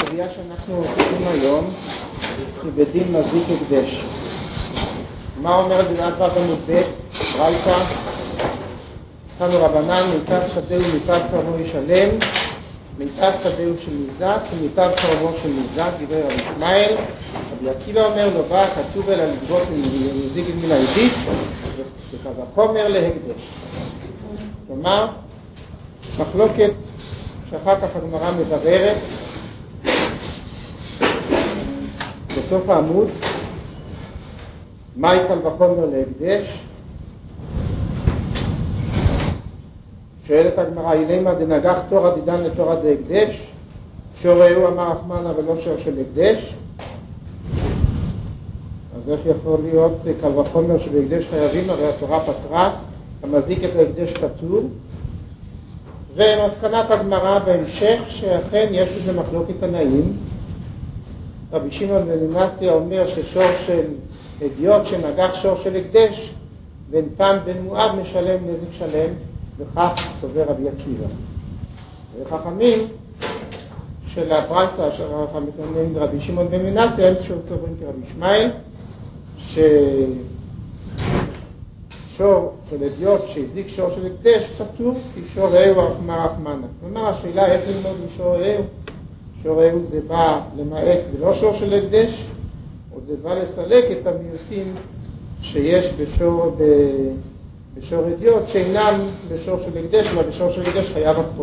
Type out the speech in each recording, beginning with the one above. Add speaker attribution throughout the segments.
Speaker 1: הקביעה שאנחנו עושים היום היא בדין מזיק הקדש. מה אומרת בדעת ו' עמוד ב'? ברייתא, תנו רבנן, מיתת שדהו ומיתת קרבו ישלם, מיתת שדהו של מזק ומיתת קרבו של מזק, דברי רבי ישמעאל. רבי עקיבא אומר לו בא כתוב אלא לגבות מזיק מן העדית וכזה חומר להקדש. כלומר, מחלוקת שאחר כך הגמרא מבררת בסוף העמוד, מה יקל וחומר להקדש? שואלת הגמרא, אילמה דנגח תורה דידן לתורה דהקדש, שור ראהו אמר רחמנה ולא שור של הקדש. אז איך יכול להיות קל וחומר שבהקדש חייבים? הרי התורה פטרה, המזיק את ההקדש פטור. ומסקנת הגמרא בהמשך שאכן יש בזה מחלוקת תנאים. רבי שמעון בן מנסיה אומר ששור של אדיוט שנגח שור של הקדש ונתן בן מואב משלם נזק שלם, וכך סובר רבי עקיבא. וחכמים של הברייתא של רבי שמעון בן מנסיה הם סוברים כרבי ישמעאל ששור של אדיוט שהזיק שור של הקדש פטור כי שור ראהו אמר רחמנה. כלומר השאלה איך ללמוד משור ראהו? שור ראהו זה בא למעט ולא שור של הקדש, או זה בא לסלק את המיעוטים שיש בשור אדיוט שאינם בשור של הקדש, אלא בשור של הקדש חייב הכל.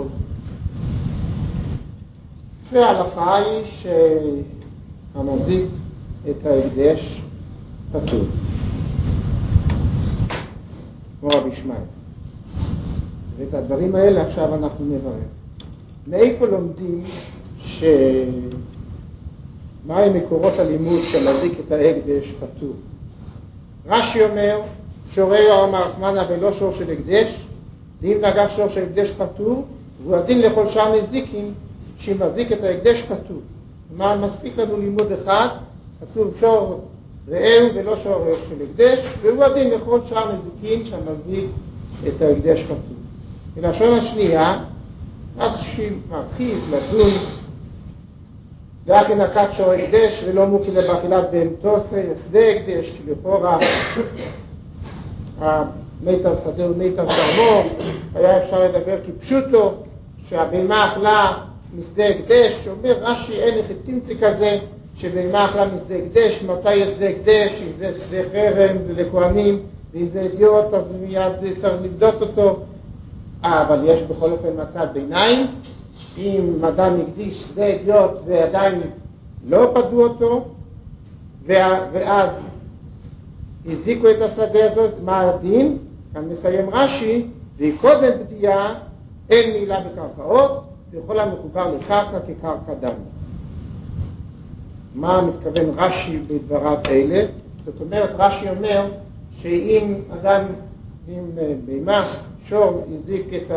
Speaker 1: וההלכה היא שהמזיק את ההקדש פטור, כמו רבי ישמעאל. ואת הדברים האלה עכשיו אנחנו נברר. מאיפה לומדים מהם מקורות הלימוד שמזיק את ההקדש פטור? רש"י אומר שור ראהו אמר רחמנה ולא שור של הקדש, דין נגח שור של הקדש פטור, והוא הדין לכל שאר נזיקים שמזיק את ההקדש פטור. כלומר מספיק לנו לימוד אחד, כתוב שור ראהו ולא שור של הקדש, והוא הדין לכל שאר נזיקים שמזיק את ההקדש פטור. בלשון השנייה רש"י מרחיב לדון ואחי נקט שור הקדש ולא מוקי לבאכילת בהמתוסי שדה הקדש, כי לכאורה מיתר שדה ומיתר כרמו היה אפשר לדבר כפשוטו שהבהמה אכלה משדה הקדש. אומר רש"י אין איך תמצא כזה שבהמה אכלה משדה הקדש. מתי יש שדה הקדש? אם זה שדה חרם זה לכהנים, ואם זה אדיוט אז מיד צריך לבדות אותו. אבל יש בכל אופן מצב ביניים, אם אדם הקדיש שדה אדיוט ועדיין לא פדו אותו ואז הזיקו את השדה הזאת, מה הדין? כאן מסיים רש"י, וקודם פדיעה אין מילה בקרקעות וכל המחובר לקרקע כקרקע דם. מה מתכוון רש"י בדבריו אלה? זאת אומרת רש"י אומר שאם אדם עם בהמה שור הזיק את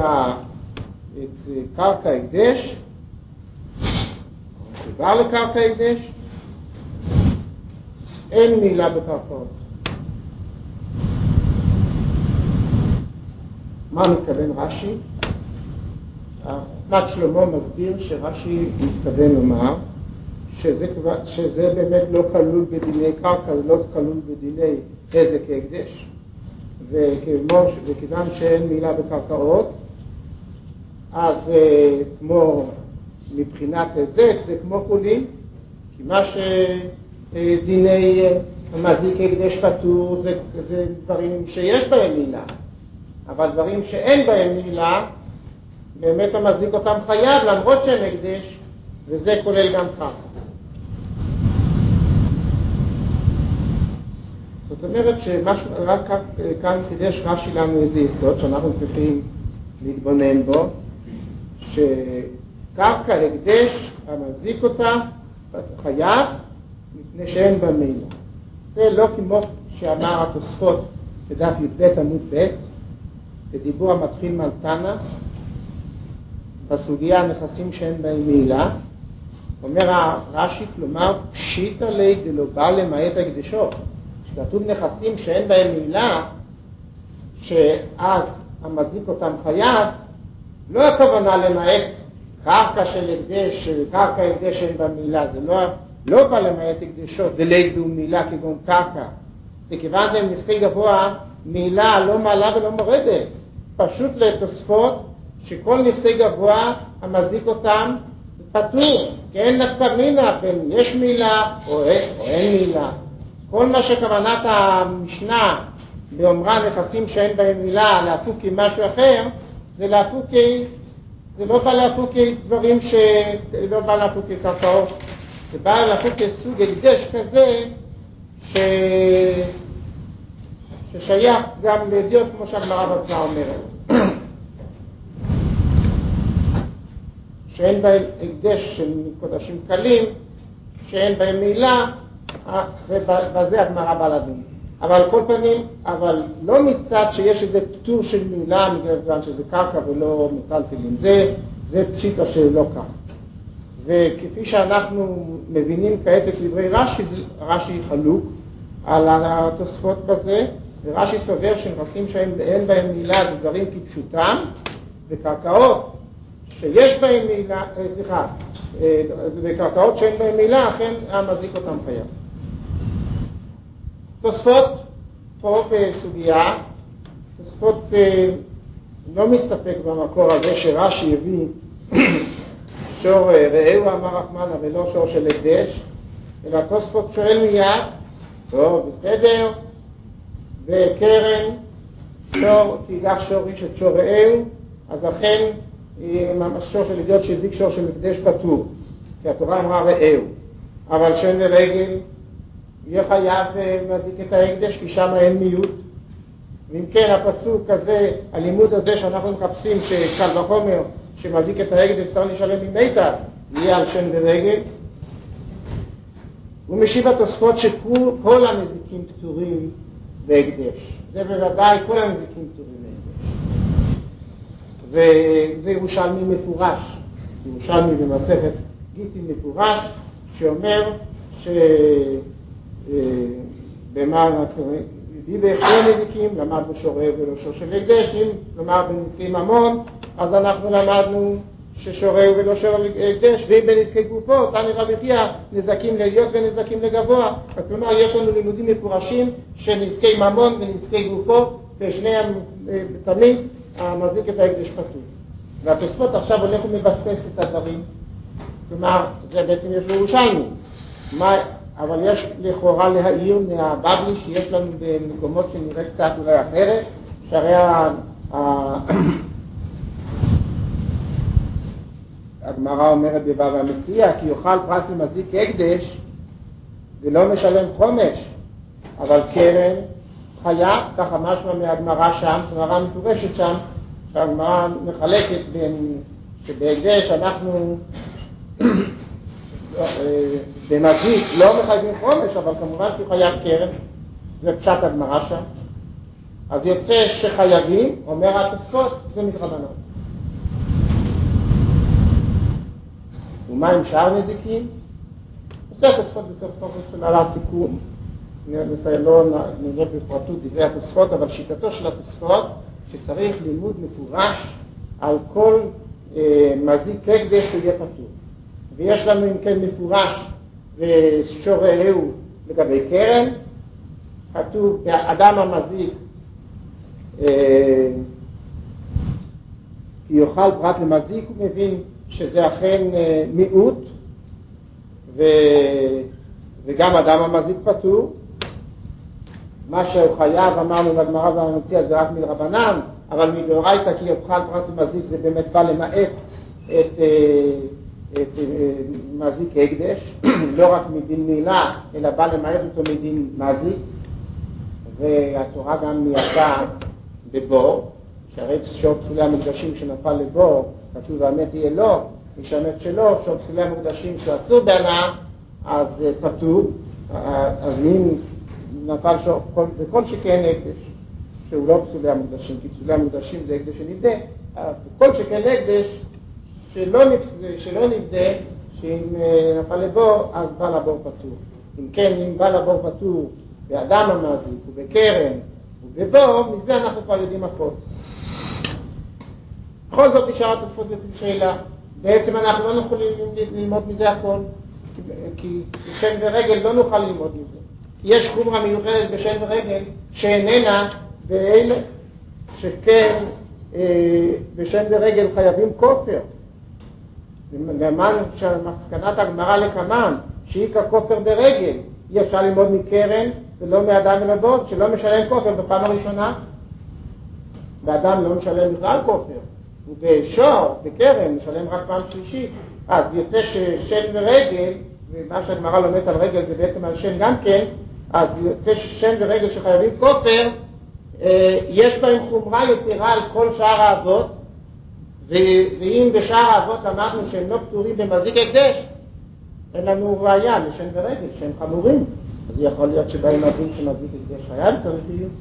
Speaker 1: קרקע הקדש, מחובר לקרקע הקדש, אין מילה בקרקעות. מה מתכוון רש"י? חוכמת שלמה מסביר שרש"י מתכוון לומר שזה באמת לא כלול בדיני קרקע, זה לא כלול בדיני נזק הקדש, וכיוון שאין מילה בקרקעות אז כמו מבחינת הזק זה כמו חולין, כי מה שדיני המזיק הקדש פטור זה דברים שיש בהם מילה, אבל דברים שאין בהם מילה באמת המזיק אותם חייב למרות שהם הקדש, וזה כולל גם קרקע. זאת אומרת שרק כאן חידש רש"י לנו איזה יסוד שאנחנו צריכים להתבונן בו, שקרקע הקדש המזיק אותה חייב מפני שאין בה מילה. זה לא כמו שאמר התוספות בדף י"ב עמוד ב' בדיבור המתחיל מלתנה בסוגיה הנכסים שאין בהם מילה. אומר רש"י, כלומר פשיטא ליה דלא בא למעט הקדשות, שכתוב נכסים שאין בהם מילה שאז המזיק אותם חייב, לא הכוונה למעט קרקע של הקדש, קרקע הקדש שאין בה מילה, זה לא בא למעט הקדשות, דלית דו מילה כגון קרקע. וכיוון שהם נכסי גבוה, מילה לא מעלה ולא מורדת. פשוט לתוספות שכל נכסי גבוה המזיק אותם פטור, כי אין נפקא מינה בין יש מילה או אין מילה. כל מה שכוונת המשנה באומרה נכסים שאין בהם מילה להפוקי משהו אחר, זה להפוקי, זה לא בא להפוקי דברים לא בא להפוקי קרקעות, זה בא להפוקי סוג הקדש כזה ששייך גם לידיעות כמו שהגמרא בעצמה אומרת. שאין בהם הקדש של קודשים קלים, שאין בהם מילה, ובזה הגמרא בא לדון. אבל כל פנים, אבל לא מצד שיש איזה פטור של מילה, מכיוון שזה קרקע ולא מטלטלים. זה פשיטה שלא כך. וכפי שאנחנו מבינים כעת את דברי רש"י, רש"י חלוק על התוספות בזה, ורש"י סובר שנכסים שאין בהם מילה זה דברים כפשוטם, וקרקעות שיש בהם מילה, וקרקעות שאין בהם מילה, אכן המזיק אותם חייב. תוספות פה בסוגיה, תוספות לא מסתפק במקור הזה שרש"י הביא שור ראהו אמר רחמנה ולא שור של הקדש, אלא תוספות שואל מיד, טוב בסדר, וקרן שור, כי ייקח שור איש את שור ראהו, אז אכן שור של ידיעות שהזיק שור של הקדש פטור, כי התורה אמרה ראהו, אבל שן לרגל יהיה חייב מזיק את ההקדש, כי שם אין מיעוט. ואם כן הפסוק הזה, הלימוד הזה שאנחנו מחפשים שקל וחומר שמזיק את ההקדש צריך לשלם ממיתה, יהיה על שן ורגל. הוא משיב התוספות שכל הנזיקים פטורים בהקדש, זה בוודאי כל הנזיקים פטורים בהקדש, וזה ירושלמי מפורש, ירושלמי במסכת גיטין מפורש שאומר במה בהכרח נזיקים למדנו שור ראהו ולא שור של הקדש, כלומר בנזקי ממון אז אנחנו למדנו ששור ראהו ולא שור הקדש, ואם בנזקי גופות תני רבי חייא נזקים לעליון ונזקים לגבוה. כלומר יש לנו לימודים מפורשים של נזקי ממון ונזקי גופות, בשני תמיד המזיק את ההקדש פטור. והתוספות עכשיו הולך ומבסס את הדברים, כלומר זה בעצם יש לירושלמי, אבל יש לכאורה להעיר מהבבלי שיש לנו במקומות שנראה קצת אולי אחרת, שהרי הגמרא אומרת בבבא מציעא כי יאכל פרט למזיק הקדש ולא משלם חומש, אבל קרן חייב, ככה משמע מהגמרא שם, גמרא מפורשת שם, שהגמרא מחלקת בין שבהקדש אנחנו במזיק לא מחייבים חומש, אבל כמובן שחייב קרן, זה פשט הגמרא שם. אז יוצא שחייבים, אומר התוספות, זה מדרבנן. ומה עם שאר נזיקים? עושה התוספות בסוף של על הסיכום, לא נראה בפרטות דברי התוספות, אבל שיטתו של התוספות שצריך לימוד מפורש על כל מזיק הקדש שהוא יהיה פטור. ויש לנו אם כן מפורש ושור ראהו לגבי קרן, כתוב באדם המזיק כי יאכל פרט למזיק, הוא מבין שזה אכן מיעוט, וגם אדם המזיק פטור. מה שהוא חייב אמרנו בגמרא והמציע זה רק מדרבנן, אבל מדאורייתא כי יאכל פרט למזיק זה באמת בא למעט את מזיק הקדש, לא רק מדין מילה, אלא בא למעט אותו מדין מזיק. והתורה גם מייתה בבור, שהרי שור פסולי המקדשים שנפל לבור, כתוב והמת יהיה לו, איש המת שלו, שור פסולי המקדשים שאסור בהנאה, אז פטור. אז אם נפל שור, וכל שכן הקדש, שהוא לא פסולי המקדשים, כי פסולי המקדשים זה הקדש שנבדה, כל שכן הקדש שלא נבדה, שאם נפל לבור, אז בא לבור פטור. אם כן, אם בא לבור פטור באדם המזיק ובקרן ובבור, מזה אנחנו כבר יודעים הכל. בכל זאת נשאר התוספות לפי שאלה, בעצם אנחנו לא יכולים ללמוד מזה הכל, כי בשן ורגל לא נוכל ללמוד מזה. כי יש חומרה מיוחדת בשן ורגל שאיננה באלה, שכן בשן ורגל חייבים כופר. למען שמסקנת הגמרא לקמן, שהיא ככופר ברגל, אי אפשר ללמוד מקרן ולא מאדם ולא דוד, שלא משלם כופר בפעם הראשונה. ואדם לא משלם בכלל כופר, ובשור, בקרן, משלם רק פעם שלישית. אז יוצא ששן ורגל, ומה שהגמרא לומדת על רגל זה בעצם על שן גם כן, אז יוצא ששן ורגל שחייבים כופר, יש בהם חומרה יתרה על כל שאר האבות, ואם בשאר האבות אמרנו שהם לא פטורים במזיק הקדש, אין לנו ראיה לשן ורגל, שהם חמורים. אז יכול להיות שבהם הדין שמזיק הקדש חייב צריך להיות.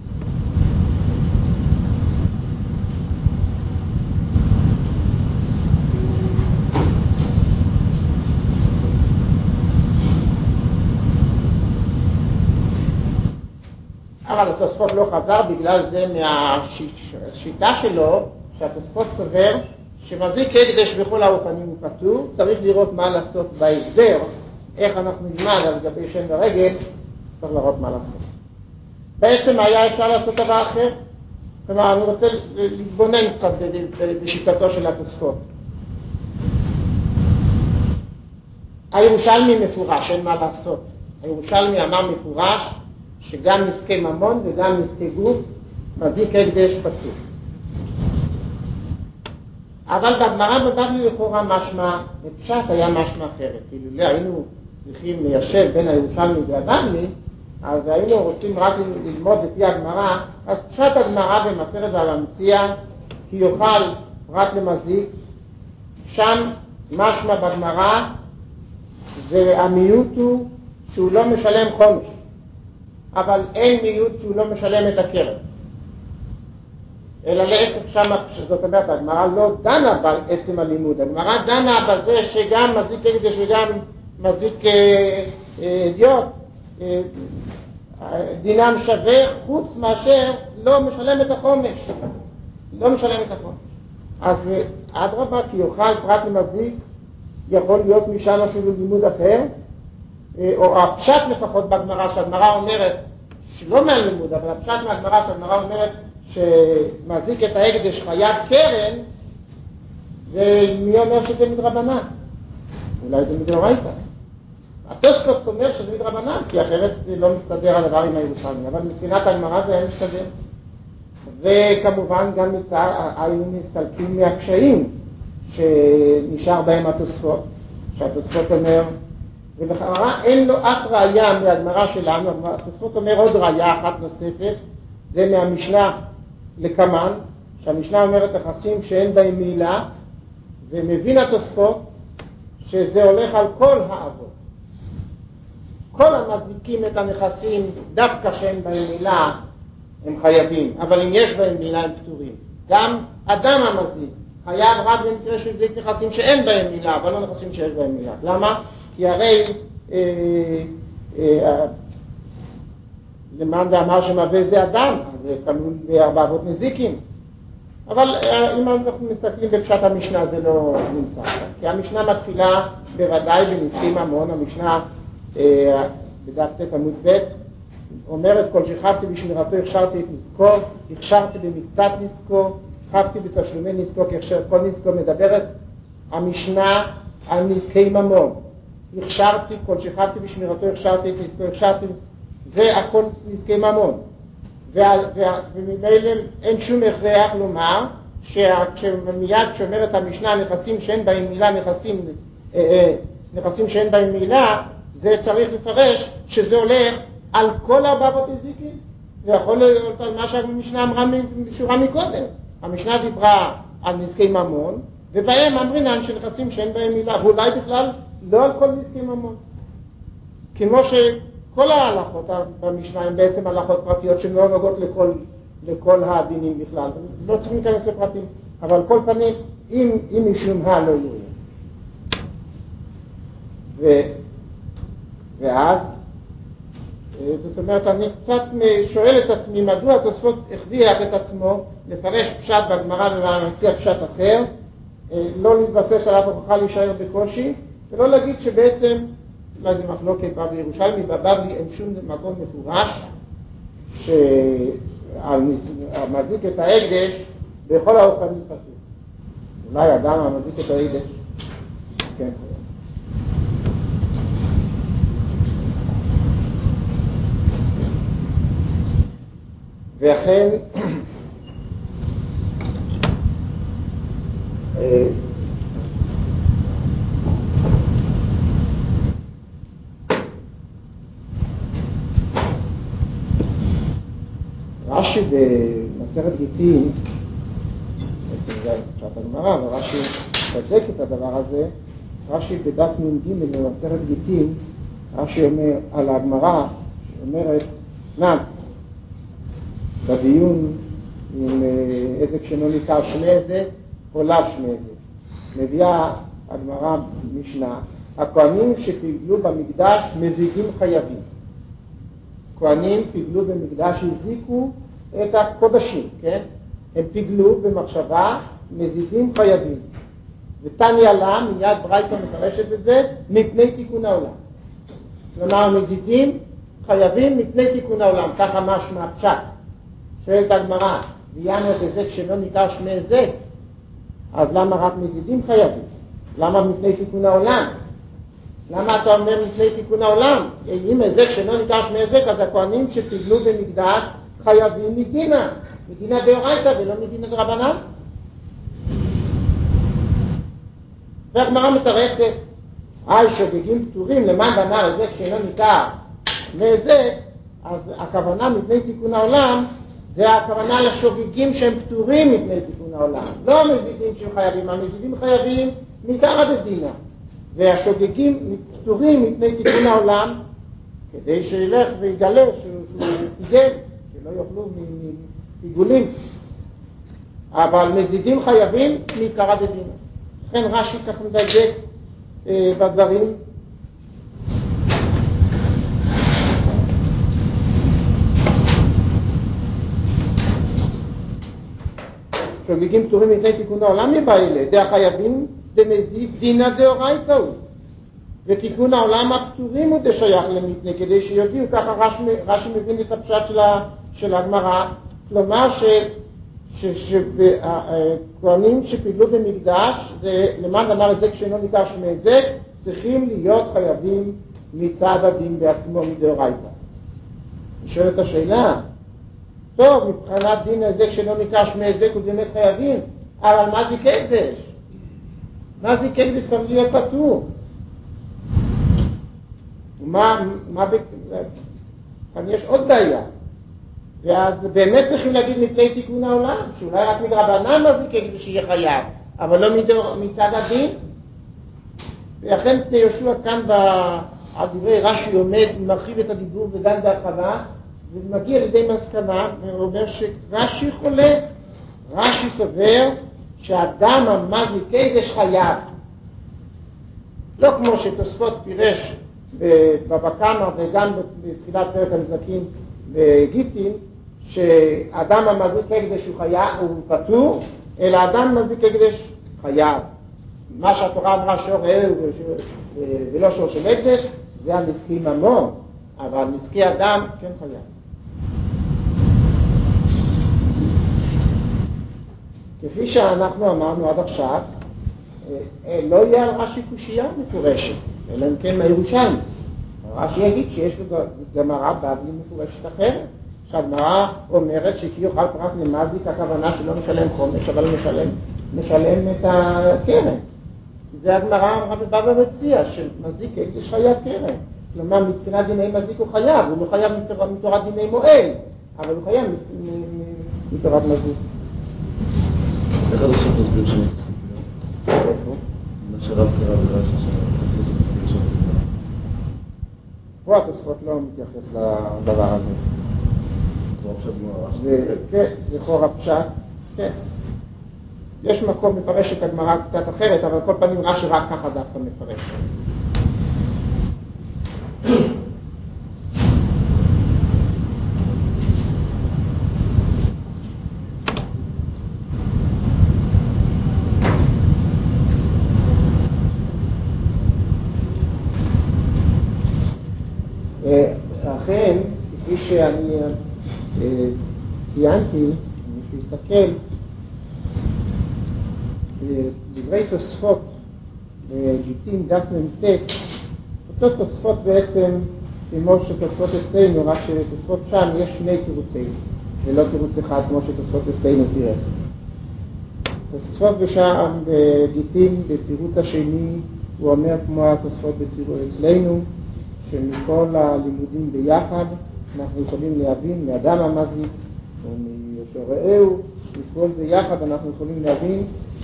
Speaker 1: אבל התוספות לא חזר, בגלל זה מהשיטה שלו, שהתוספות סובר שמזיק הקדש בכל האופנים הוא פטור. צריך לראות מה לעשות בהסדר, איך אנחנו נלמד על גבי שן ורגל, צריך לראות מה לעשות. בעצם היה אפשר לעשות דבר אחר, כלומר אני רוצה להתבונן קצת בשיטתו של התוספות. הירושלמי מפורש, אין מה לעשות. הירושלמי אמר מפורש שגם נזקי ממון וגם נזקי גוף מזיק הקדש פטור. אבל בגמרא בבבלי לכאורה משמע, בפשט היה משמע אחרת. כאילו לא היינו צריכים ליישב בין הירושלמי והבבלי, אז היינו רוצים רק ללמוד לפי הגמרא, אז פשט הגמרא במסכת בבא מציעא, כי יאכל רק למזיק, שם משמע בגמרא, והמיעוט הוא שהוא לא משלם חומש. אבל אין מיעוט שהוא לא משלם את הקרן. אלא להפך שם, זאת אומרת, הגמרא לא דנה בעצם הלימוד, הגמרא דנה בזה שגם מזיק הקדש וגם מזיק אדיוט, דינם שווה חוץ מאשר לא משלם את החומש. לא משלם את החומש. אז אדרבה, כי יאכל פרט למזיק, יכול להיות משם אפילו לימוד אחר, או הפשט לפחות בגמרא, שהגמרא אומרת, שלא מהלימוד, אבל הפשט מהגמרא שהגמרא אומרת שמזיק את ההקדש חייב קרן, ומי אומר שזה מדרבנן? אולי זה מדאורייתא. התוספות אומר שזה מדרבנן, כי אחרת לא מסתדר הדבר עם הירושלמי, אבל מבחינת הגמרא זה היה מסתדר. וכמובן גם היינו מסתלקים מהקשיים שנשאר בהם התוספות, שהתוספות אומר, ולכאורה אין לו אף ראיה מהגמרא שלנו. התוספות אומר עוד ראיה אחת נוספת, זה מהמשנה לקמן, שהמשנה אומרת נכסים שאין בהם מילה, ומבין התוספות שזה הולך על כל האבות. כל המזיקים את הנכסים דווקא שאין בהם מילה הם חייבים, אבל אם יש בהם מילה הם פטורים. גם אדם המזיק חייב רק במקרה של נכסים שאין בהם מילה, אבל לא נכסים שיש בהם מילה. למה? כי הרי למען ואמר שמהווה זה אדם, אז זה כלול בארבע אבות נזיקים. אבל אם אנחנו מסתכלים בפשט המשנה זה לא נמצא. כי המשנה מתחילה בוודאי בנזקי ממון. המשנה בדף ט עמוד ב' אומרת כל שחבתי בשמירתו הכשרתי את נזקו, הכשרתי במקצת נזקו, חבתי בתשלומי נזקו, כל נזקו מדברת המשנה על נזקי ממון. הכשרתי, כל שחבתי בשמירתו הכשרתי את נזקו, הכשרתי, זה הכל נזקי ממון. וממילא אין שום הכרח לומר שמיד שאומרת המשנה נכסים שאין בהם מילה, נכסים שאין בהם מילה, זה צריך לפרש שזה הולך על כל ארבעת נזיקים. זה יכול להיות על מה שהמשנה אמרה בשורה מקודם. המשנה דיברה על נזקי ממון, ובהם אמרינן שנכסים שאין בהם מילה, ואולי בכלל לא על כל נזקי ממון. כמו שכל ההלכות במשנה הם בעצם הלכות פרטיות שלא נוגעות לכל הדינים בכלל. לא צריכים להיכנס לפרטים, אבל כל פנים, אם משום לא יהיה. ואז, זאת אומרת, אני קצת שואל את עצמי, מדוע התוספות הכריח את עצמו לפרש פשט בגמרא ומציע פשט אחר, לא להתבסס עליו הוכחה להישאר בקושי, ולא להגיד שבעצם, אולי זה מחלוקת בבלי ירושלמי, בבבלי אין שום מקום מפורש, שהמזיק את ההקדש בכל האופנים פתור. אולי אדם המזיק את ההקדש, כן. ואכן, רש"י במסכת גיטין, בעצם זה פשט הגמרא, אבל רש"י צדק את הדבר הזה. רש"י בדף מ"ג במסכת גיטין, רש"י אומר על הגמרא, שאומרת, בדיון עם איזה כשאינו ניכר שני איזה או לאו שני איזה. מביאה הגמרא משנה, הכהנים שפיגלו במקדש מזיקים חייבים. כהנים פיגלו במקדש, הזיקו את הקודשים, כן? הם פיגלו במחשבה, מזיקים חייבים. ותניא לה, מיד ברייתא מפרשת את זה, מפני תיקון העולם. כלומר, מזיקים חייבים מפני תיקון העולם, ככה משמע הפשט. שואלת הגמרא, ויאמר בזה כשלא ניכר שני היזק, אז למה רק מזידים חייבים? למה מפני תיקון העולם? למה אתה אומר מפני תיקון העולם? אם היזק שלא ניכר שני היזק, אז הכהנים שפיגלו במקדש חייבים מדינה דאורייתא ולא מדינה דרבנן. והגמרא מתרצת, שוגגים פטורים למען ואמר היזק שלא ניכר שני היזק, אז הכוונה מפני תיקון העולם זה הכוונה לשוגגים שהם פטורים מפני תיקון העולם, לא המזידים שהם חייבים. המזידים חייבים מתחת דינא, והשוגגים פטורים מפני תיקון העולם, כדי שילך ויגלה שהוא פיגל, שלא יאכלו מפיגולים. אבל מזידים חייבים מתחת דינא. לכן רש"י כך מדייק בדברים. שוגגים פטורים מפני תיקון העולם מבעילה, דה החייבים דמזיד דינא דאורייתא הוא, ותיקון העולם הפטורים הוא דשייך למתנה, כדי שיודיעו. ככה רש"י מבין את הפשט של הגמרא, כלומר שכהנים שפיגלו במקדש, למען אמר היזק שאינו ניכר שני היזק, צריכים להיות חייבים מצד הדין בעצמו מדאורייתא. נשאלת השאלה, טוב, מבחינת דין היזק שלא ניכר שני היזק הוא באמת חייבים, אבל מה זיק הקדש? מה זיק הקדש צריך להיות פטור? כאן יש עוד בעיה, ואז באמת צריכים להגיד מפני תיקון העולם, שאולי רק מדרבנן מה זיק הקדש שיהיה חייב, אבל לא מצד הדין. ואכן יהושע כאן על דברי רש"י עומד, מרחיב את הדיבור ודן בהרחבה, ומגיע לידי מסקנה, ואומר שרש"י חולק. רש"י סובר שאדם המזיק קדש חייב. לא כמו שתוספות פירש בבבא קמא וגם בתחילת פרק הנזקים בגיטין, שאדם המזיק קדש הוא חייב, הוא פטור, אלא אדם מזיק קדש חייב. מה שהתורה אמרה שור רעהו ולא שור של הקדש, זה הנזקי ממון, אבל נזקי אדם כן חייב. כפי שאנחנו אמרנו עד עכשיו, לא יהיה על רש"י קושייה מפורשת, אלא אם כן מהירושלמי. רש"י יגיד שיש לו גמרא בבלי מפורשת אחרת. שהגמרא אומרת שכי יאכל פרט למזיק, הכוונה שלא משלם חומש, אבל משלם את הקרן. זה הגמרא אמרה בבבא מציעא, שמזיק הקדש חייב קרן. כלומר, מבחינת דיני מזיק הוא חייב, הוא לא חייב מתורת דיני מועל, אבל הוא חייב מתורת מזיק.
Speaker 2: איך עד הסוף מסביר שם את הסוגיה?
Speaker 1: איפה?
Speaker 2: מה שרב קרא ברש"י שם.
Speaker 1: פה התוספות לא מתייחס לדבר הזה.
Speaker 2: כמו הפשט גמרא.
Speaker 1: כן, לכאורה הפשט, כן. יש מקום מפרש את הגמרא קצת אחרת, אבל כל פנים רש"י רק ככה דווקא מפרש. אכן, כפי שאני ציינתי, מי שיסתכל, דברי תוספות בגיטין דף מ"ט, אותו תוספות בעצם כמו שתוספות אצלנו, רק שתוספות שם יש שני תירוצים, ולא תירוץ אחד כמו שתוספות אצלנו תירץ. תוספות בשם בגיטין, בתירוץ השני, הוא אומר כמו התוספות אצלנו, שמכל הלימודים ביחד אנחנו יכולים להבין מאדם המזיק או משורהו, מכל זה יחד אנחנו יכולים להבין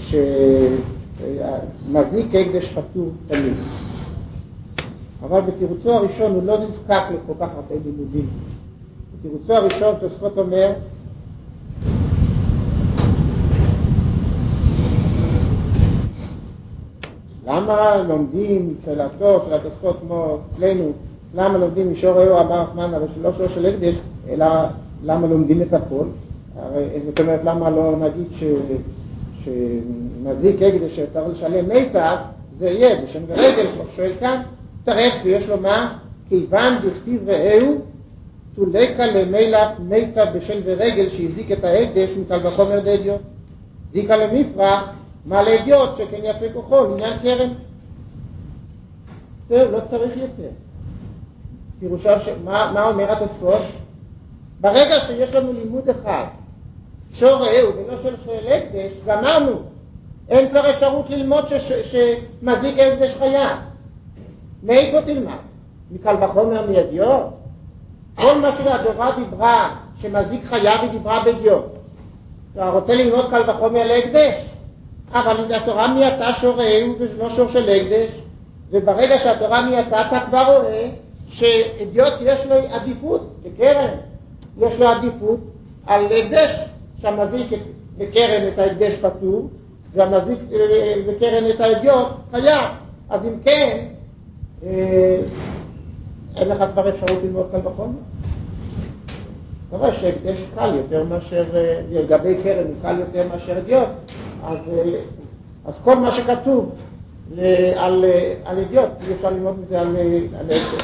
Speaker 1: שמזיק הקדש פטור תמיד. אבל בתירוצו הראשון הוא לא נזקק לכל כך הרבה לימודים. בתירוצו הראשון תוספות אומר למה לומדים שאלתו של התוספות כמו אצלנו, למה לומדים משורהו אמר רחמנא ושלא שור של הקדש, אלא למה לומדים את הכל? זאת אומרת, למה לא נגיד שמזיק הקדש שצריך לשלם מיתה, זה יהיה בשם ורגל, כמו שואל כאן, תרץ ויש לו מה? כיוון דכתיב ראהו, תולקה למילך מיתה בשל ורגל שהזיק את ההקדש מקל וחומר דאדיוט. זיקה למפרח, מה לאדיוט שכן יפה כוחו, לעניין קרן. זהו, לא צריך יותר. פירושו, מה אומר התוספות? ברגע שיש לנו לימוד אחד, שור ראהו ולא של הקדש, גמרנו. אין כבר אפשרות ללמוד שמזיק הקדש חיה. מאיפה תלמד? מקל וחומר מאדיוט? כל מה שהתורה דיברה שמזיק חיה ודיברה באדיוט. אתה רוצה ללמוד קל וחומר להקדש, אבל התורה מייתה שור ראהו ולא שור של הקדש, וברגע שהתורה מייתה אתה כבר רואה שאדיוט יש לו עדיפות בקרן, יש לו עדיפות על הקדש, שהמזיק בקרן את ההקדש פטור והמזיק בקרן את האדיוט חייב. אז אם כן אין לך כבר אפשרות ללמוד קל וחומר. אתה רואה שהקדש קל יותר מאשר, לגבי קרן הוא קל יותר מאשר אדיוט, אז כל מה שכתוב על אדיוט, אי אפשר ללמוד מזה על הקדש.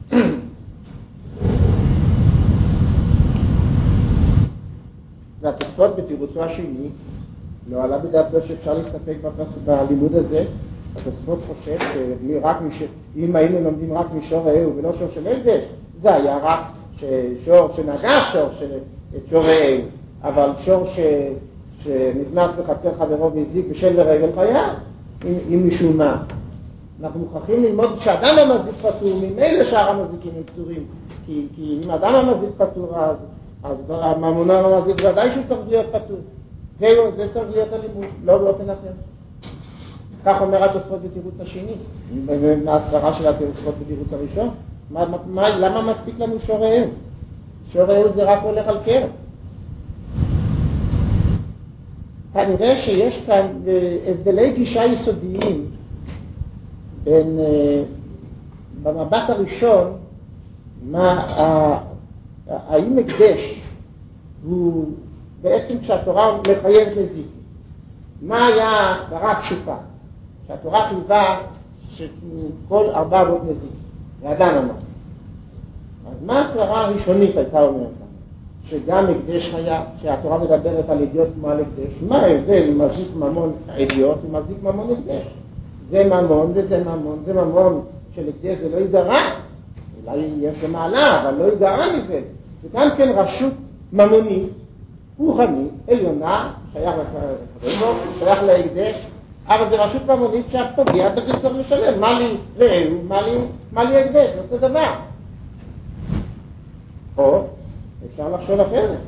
Speaker 1: והתוספות בתירוצו השני, לא עלה בדעתו שאפשר להסתפק בלימוד הזה. התוספות חושב שאם היינו לומדים רק משור ראהו ולא שור של הקדש, זה היה רק שור שנגע את שור ראהו, אבל שור שנכנס בחצר חברו והזיק בשל ורגל חיה, אם משום מה. אנחנו מוכרחים ללמוד שאדם המזיק פטור, ממילא שאר המזיקים הם פטורים, כי אם אדם המזיק פטור אז הממונה המזיק ודאי שהוא צריך להיות פטור. זה צריך להיות הלימוד, לא באופן אחר. כך אומר התוספות בתירוץ השני, מההסברה של התוספות בתירוץ הראשון. למה מספיק לנו שור ראהו? שור ראהו זה רק הולך על קרן. כנראה שיש כאן הבדלי גישה יסודיים בין, במבט הראשון, האם הקדש הוא בעצם כשהתורה מחייבת לזיק. מה היה ההסברה הפשוטה? שהתורה חייבה שכל 400 נזיק, ואדם אמר. אז מה ההסברה הראשונית הייתה אומרת? שגם הקדש חיה, שהתורה מדברת על אדיוט כמו על הקדש, מה ההבדל מזיק ממון אדיוט ומזיק ממון הקדש? זה ממון וזה ממון, זה ממון של הקדש, זה לא יגרע, אולי יש למעלה, אבל לא יגרע מזה. זה גם כן רשות ממונית, רוחנית, עליונה, שייך להקדש, אבל זה רשות ממונית שהפוגע בזה צריך לשלם. מה לי ראהו, מה לי הקדש, זה אותו דבר. או אפשר לחשוב אחרת.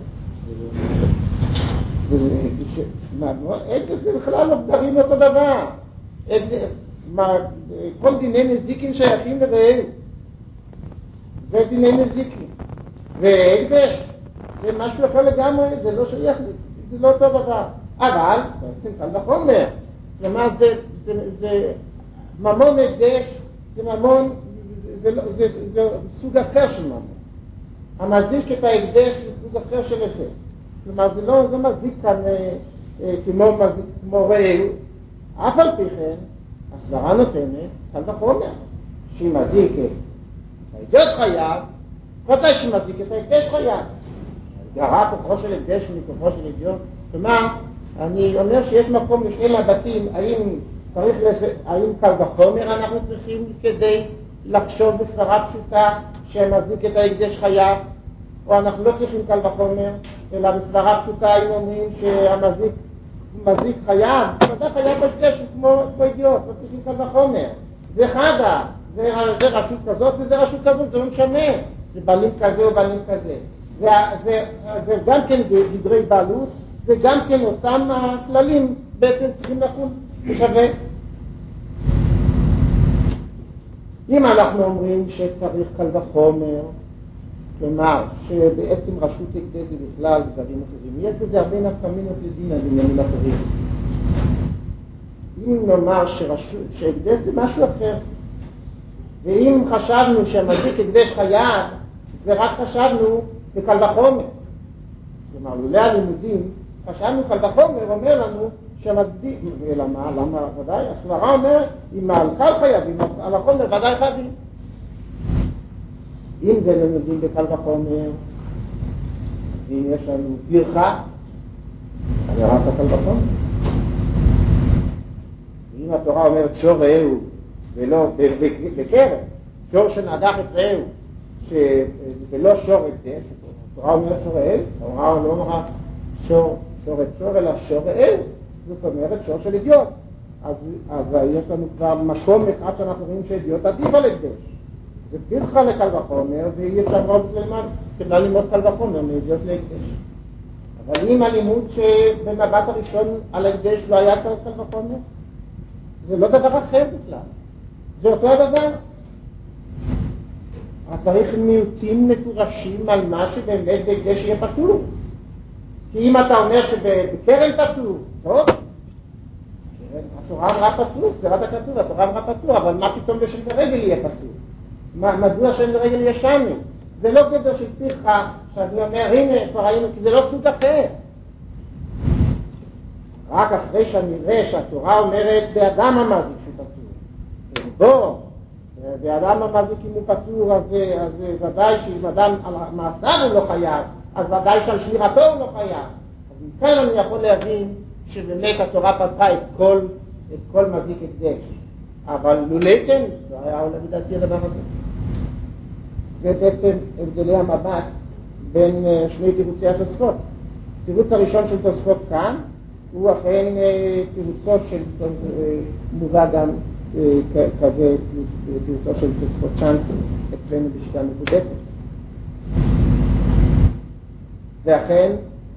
Speaker 1: הקדש זה בכלל לא דברים אותו דבר. כל דיני נזיקים שייכים לראהו. זה דיני נזיקים. והקדש זה משהו אחר לגמרי, זה לא שייך, זה לא אותו דבר. אבל, בעצם קל וחומר. כלומר, זה ממון הקדש, זה ממון, זה סוג אחר של ממון. המזיק את ההקדש זה סוג אחר של זה. כלומר, זה לא מזיק כאן כמו ראהו. אף על פי כן, הסברה נותנת, קל וחומר, שהיא מזיק האידיוט חייב, ודאי שמזיק את ההקדש חייב. גרה כוחו של הקדש מכוחו של אידיוט. כלומר, אני אומר שיש מקום לשני מבטים, האם קל וחומר אנחנו צריכים כדי לחשוב בסברה פשוטה שמזיק את ההקדש חייב, או אנחנו לא צריכים קל וחומר, אלא בסברה פשוטה היינו אומרים שהמזיק מזיק חייב, ודאי חייב בהקדש כמו אידיוט, לא צריכים קל וחומר. זה חדה, זה רשות כזאת וזה רשות כזאת, זה לא משנה, זה בעלים כזה או בעלים כזה. זה גם כן גדרי בעלות, וגם כן אותם הכללים בעצם צריכים לחול בשווה. אם אנחנו אומרים שצריך קל וחומר, כלומר שבעצם רשות הקדש זה בכלל דברים אחרים, יש בזה הרבה נפקמינות לדין על עניינים אחרים. אם נאמר שהקדש זה משהו אחר, ואם חשבנו שהמזיק הקדש חייב, זה רק חשבנו בקל וחומר. כלומר, לולא הלימודים, חשבנו קל וחומר אומר לנו שהמזיק, למה ודאי? הסברה אומרת, אם על קל חייבים, על החומר ודאי חייבים. אם זה לימודים בקל וחומר, אם יש לנו ברכה, אני רצה קל וחומר. אם התורה אומרת שור ראהו, ולא בקרב, שור שנדח את ראהו, ולא שור הקדש, התורה אומרת שור ראהו, התורה לא אומרת שור את שור, אלא שור ראהו, זאת אומרת שור של אידיוט. אז יש לנו כבר מקום אחד שאנחנו רואים שאידיוט עדיף על הקדש. זה ברכה לקל וחומר, ואי אפשר מאוד ללמד, כדאי ללמוד קל וחומר מאידיוט להקדש. אבל אם הלימוד שבמבט הראשון על הקדש לא היה צריך קל וחומר, זה לא דבר אחר בכלל, זה אותו הדבר. אז צריך מיעוטים מפורשים על מה שבאמת בהקדש יהיה פטור. כי אם אתה אומר שבקרן פטור, טוב, התורה אמרה פטור, זה רק הכתוב, התורה אמרה פטור, אבל מה פתאום בשל ורגל יהיה פטור? מדוע של ורגל יהיה שני? זה לא גדר של פיחה, שאני אומר, הנה, כבר ראינו, כי זה לא סוג אחר. רק אחרי שאני אראה שהתורה אומרת באדם המזיק שהוא פטור. בוא, באדם המזיק אם הוא פטור, אז ודאי שאם אדם על מעשיו הוא לא חייב, אז ודאי שעל שמירתו הוא לא חייב. אז מכאן אני יכול להבין שבאמת התורה פתרה את כל מזיק הקדש. אבל לולא כן, לא היה עולה לדעתי הדבר הזה. זה בעצם הבדלי המבט בין שני תירוצי התוספות. התירוץ הראשון של תוספות כאן, הוא אכן תירוצו של מובא גם כזה, תירוצו של תוספות צ'אנס אצלנו בשיטה מקודצת. ואכן,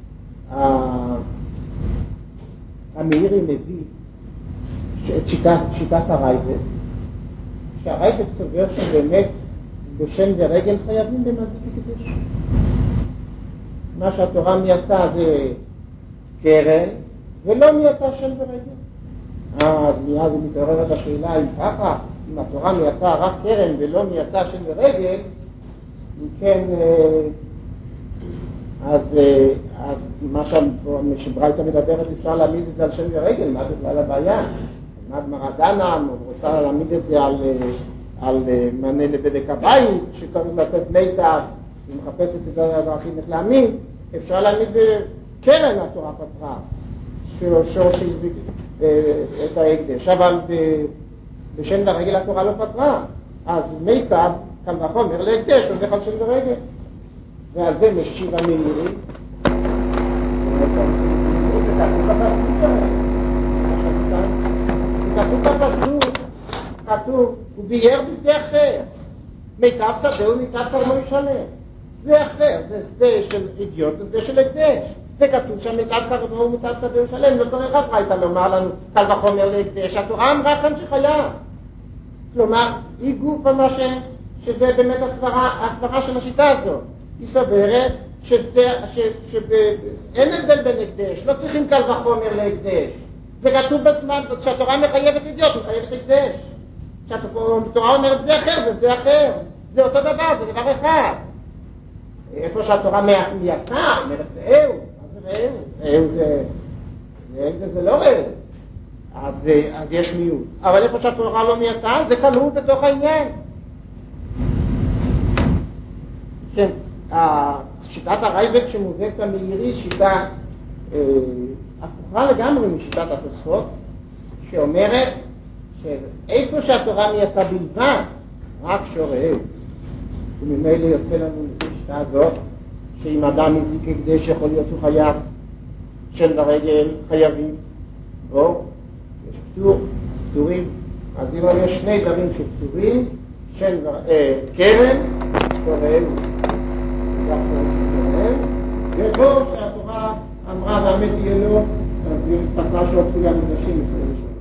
Speaker 1: המאירי מביא את שיטת הרייבד, שהרייבד סובר שבאמת בשן ורגל חייבים במזיק הקדש. מה שהתורה מייתה זה קרן, ולא מייתה שן ורגל. אז מיד מתעוררת השאלה אם ככה, אם התורה מייתה רק קרן ולא מייתה שן ורגל, אם כן, אז מה שברייתא מדברת אפשר להעמיד את זה על שן ורגל, מה בכלל הבעיה? מה גמרא דנה, רוצה להעמיד את זה על מענה לבדק הבית, שצריך לתת מיטב, היא מחפשת את הדרכים איך להעמיד, אפשר להעמיד בקרן התורה פתרה, שור שהזיק את ההקדש, אבל בשן ורגל התורה לא פתרה, אז מיטב, קל וחומר להקדש, הולך על שן ורגל. ועל זה משיב המאירי, כתוב בפסוק, כתוב, הוא בייר בשדה אחר, מיטב שדה ומיטב כרמו ישלם. זה אחר, זה שדה של אידיוט, זה שדה של הקדש. וכתוב שהמיטב כרמו ומיטב שדה ישלם, לא צריך רק ברייתא לומר לנו, קל וחומר להקדש, התורה אמרה כאן שחייב. כלומר, היא גוף על מה שזה באמת הסברה של השיטה הזאת. היא סוברת שאין הבדל בין הקדש, לא צריכים קל וחומר להקדש. זה כתוב בזמן, כשהתורה מחייבת אידיוט, מחייבת הקדש. כשהתורה אומרת זה אחר, זה אחר. זה אותו דבר, זה דבר אחד. איפה שהתורה מייתה, אומרת ראהו, אז ראהו זה לא ראהו. אז יש מיעוט. אבל איפה שהתורה לא מייתה, זה כלול בתוך העניין. כן, שיטת הרייבק שמובאת המאירי, שיטה הפוכה לגמרי משיטת התוספות, שאומרת שאיפה שהתורה נהייתה בלבד, רק שורש, וממילא יוצא לנו בשיטה הזאת, שאם אדם מזיק הקדש יכול להיות שהוא חייב, שן ורגל חייבים, או יש פטורים, אז אם יש שני דברים שפטורים, קרן, שורש, ופה שהתורה אמרה והמת יהיה לו, אז היא פתרה שהופכו למקדשים לפני ראשון.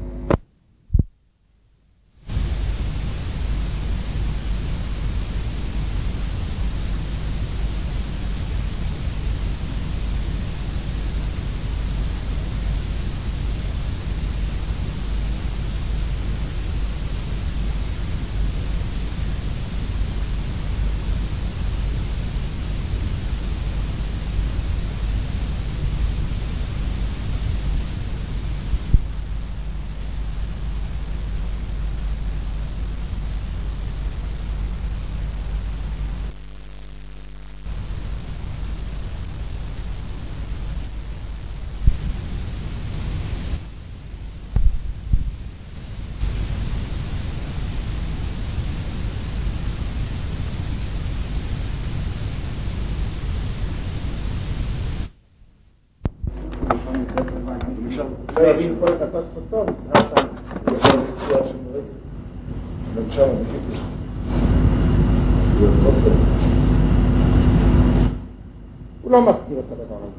Speaker 1: לא יבין כל את התוספות טוב,
Speaker 2: עכשיו בקריאה של מרגל, גם שם בקיטוש.
Speaker 1: הוא לא מזכיר את הדבר הזה.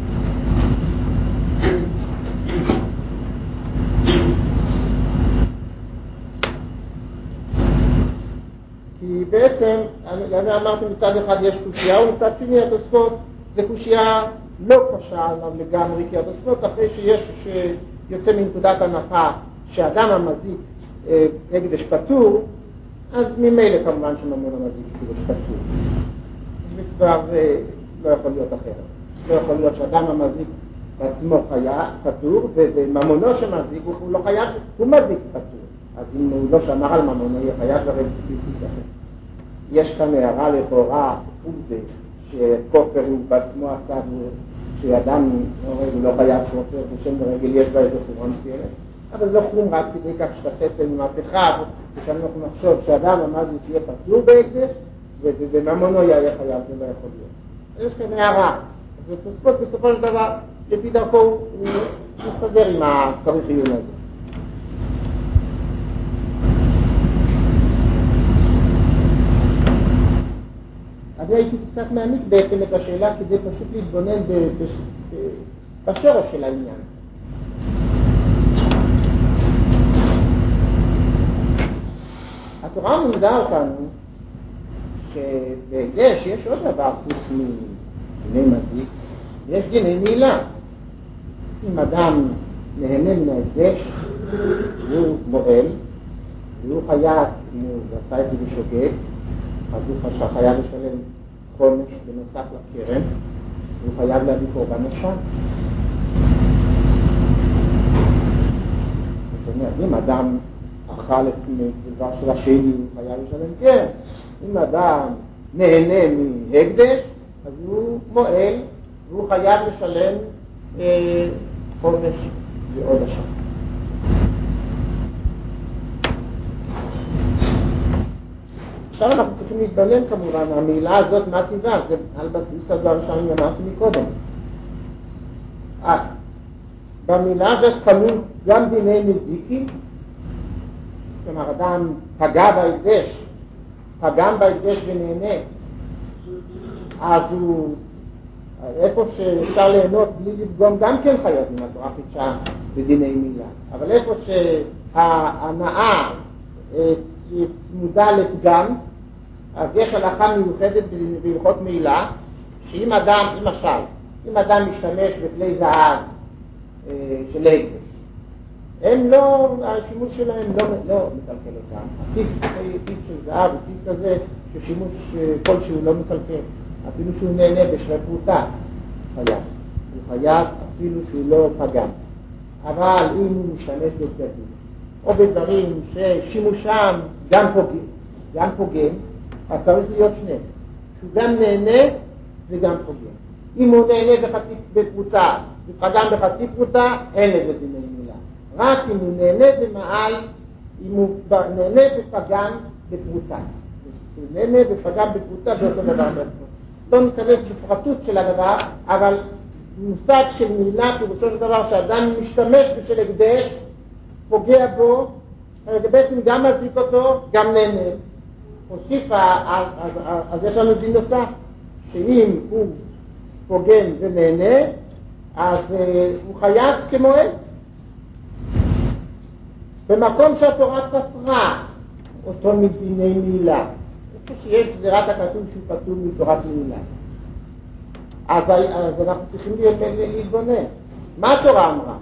Speaker 1: כי בעצם, אני אמרתי מצד אחד יש קושייה, ומצד שני התוספות זה קושייה לא קשה עליו לגמרי, כי התוספות אחרי שיוצא מנקודת הנחה שאדם המזיק הקדש פטור, אז ממילא כמובן שממון המזיק הקדש פטור. זה כבר לא יכול להיות אחרת. לא יכול להיות שאדם המזיק בעצמו חייב פטור, וממונו שמזיק הוא לא חייב, הוא מזיק פטור. אז אם הוא לא שמר על ממונו, יהיה חייב לרדת בלתי אחר. יש כאן הערה לכאורה, עובדה, שכופר הוא בעצמו עשה, שאדם הוא לא חייב כופר, ושם ברגל יש בה איזה חומרה מסוימת, אבל לא כלום רק כדי כך שתעשה מהפכה, ושאנחנו נחשוב שאדם המזיק יהיה פטור בהקדש, וממונו יהיה חייב, זה לא יכול להיות. יש כאן הערה, ותוספות בסופו של דבר, לפי דרכו הוא מסתדר עם הצריך עיון הזה. אני הייתי קצת מעמיק בעצם את השאלה כדי פשוט להתבונן בשורש של העניין. התורה מלמדה אותנו שבהקדש יש עוד דבר חוץ מדיני מזיק, יש דיני מעילה. אם אדם נהנה מן ההקדש הוא מועל והוא חייב, אם הוא עשה את זה בשוגג, אז הוא חייב לשלם חומש בנוסף לקרן, הוא חייב להביא קורבן נשם. זאת אומרת, אם אדם אכל את דבר של השני, הוא חייב לשלם קרן. אם אדם נהנה מהקדש, אז הוא מועל, והוא חייב לשלם חומש ועוד השם. עכשיו אנחנו צריכים להתבונן כמובן, המילה הזאת מה טבעה, זה על בסיס הדבר שאני אמרתי מקודם. במילה הזאת כלול גם דיני מזיקים, כלומר אדם פגע בהקדש, פגם בהקדש ונהנה, אז הוא, איפה שאפשר ליהנות בלי לפגום גם כן חייבים, התורה חידשה בדיני מילה, אבל איפה שההנאה צמודה לפגם, אז יש הלכה מיוחדת בהלכות מעילה, שאם אדם, למשל, אם אדם משתמש בכלי זהב של הקדש, הם לא, השימוש שלהם לא מקלקל אותם. הטיף של זהב הוא טיף כזה ששימוש כלשהו לא מקלקל, אפילו שהוא נהנה בשרפותה חייב. הוא חייב אפילו שהוא לא פגם. אבל אם הוא משתמש בבגדים, או בדברים ששימושם גם פוגם, אז צריך להיות שניהם. שהוא גם נהנה וגם פוגם. אם הוא נהנה בפרוטה ופגם בחצי פרוטה, אין לזה דיני מילה. רק אם הוא נהנה במעל, אם הוא נהנה ופגם בפרוטה. הוא נהנה ופגם בפרוטה באותו דבר בעצמו. לא ניכנס בפרטות של הדבר, אבל מושג של מילה פירושו של דבר שאדם משתמש בשל הקדש, פוגע בו, בעצם גם מזיק אותו, גם נהנה. הוסיף, אז יש לנו דין נוסף, שאם הוא פוגם ונהנה, אז הוא חייב כמועד. במקום שהתורה פטרה אותו מדיני מילה, שיש גזירת הכתוב שהוא פטור מתורת מילה, אז אנחנו צריכים להתבונן. מה התורה אמרה?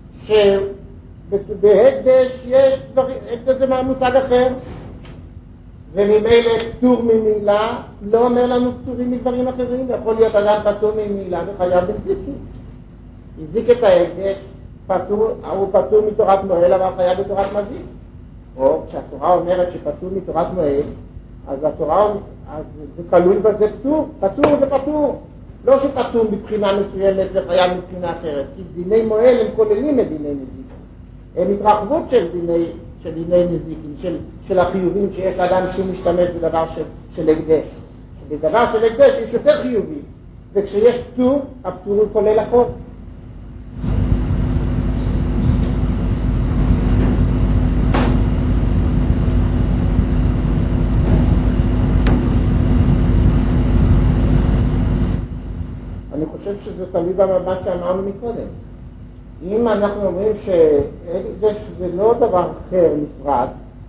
Speaker 1: שבהקדש יש דברים, הקדש זה מושג אחר, וממילא פטור ממילה לא אומר לנו פטורים מדברים אחרים. יכול להיות אדם פטור ממילה וחייב בזיקים. הזיק את ההקדש, הוא פטור מתורת מועל אבל חייב בתורת מזיק. או כשהתורה אומרת שפטור מתורת מועל, אז התורה, אז זה כלול בזה פטור. פטור זה פטור. לא שפטור מבחינה מסוימת וחייב מבחינה אחרת, כי דיני מועל הם כוללים את דיני נזיקים. הם התרחבות של דיני נזיקים, של החיובים שיש לאדם שהוא משתמש בדבר של הקדש. בדבר של הקדש יש יותר חיובים, וכשיש פטור, הפטור הוא כולל הכל. אני חושב שזה תלוי במבט שאמרנו מקודם. אם אנחנו אומרים שזה לא דבר אחר נפרד,